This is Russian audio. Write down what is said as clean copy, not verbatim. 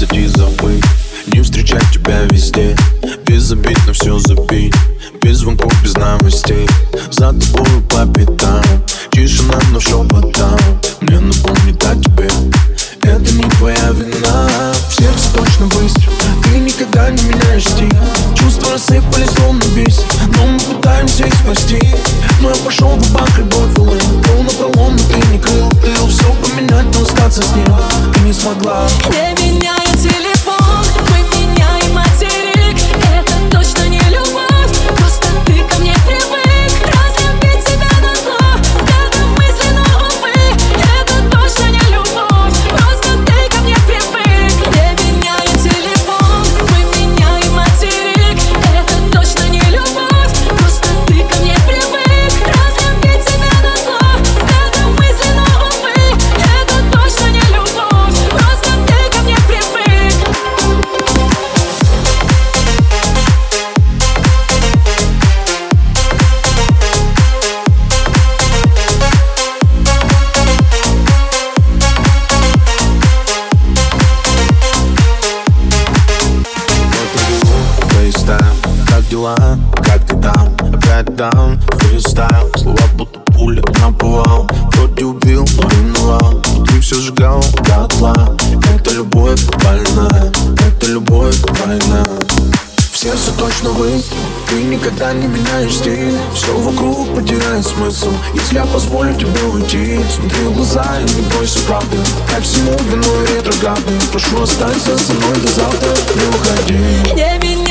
зайти, забыть, не встречать тебя везде. Безобидно все забить, без звонков, без новостей. За тобою по пятам, тишина, но шепотом мне напомнит о тебе. Это не твоя вина. В сердце точно выстрел, ты никогда не меняешь стиль. Чувства рассыпались словно бисер, но мы пытаемся их спасти. Но я пошел в банк, любовь улыб, был напролом, но ты не крыл. Ты все поменять, но остаться с ним ты не смогла. Не меняй телефон, мы меняем материк. Это точно не любовь, просто ты ко мне привык. Разлюбить тебя назло, взглядом мысленно, увы. Это точно не любовь, просто ты ко мне привык. Не меняй телефон, мы меняем материк. Это точно не любовь, просто ты ко мне привык. Разлюбить тебя назло, взглядом мысленно, увы. Это точно не любовь, просто ты ко мне привык. FaceTime, как дела, как ты там? Опять даун, фристайл, слова будто пуля наповал. Вроде убил, но ревновал, ты все сжигал дотла. Это любовь больная, это любовь двойная. В сердце точно выстрел, ты никогда не меняешь стиль. Все вокруг потеряет смысл, если я позволю тебе уйти. Смотри в глаза и не бойся правды, как всему виной ретроградный. Прошу, останься со мной до завтра, не уходи. Не меняй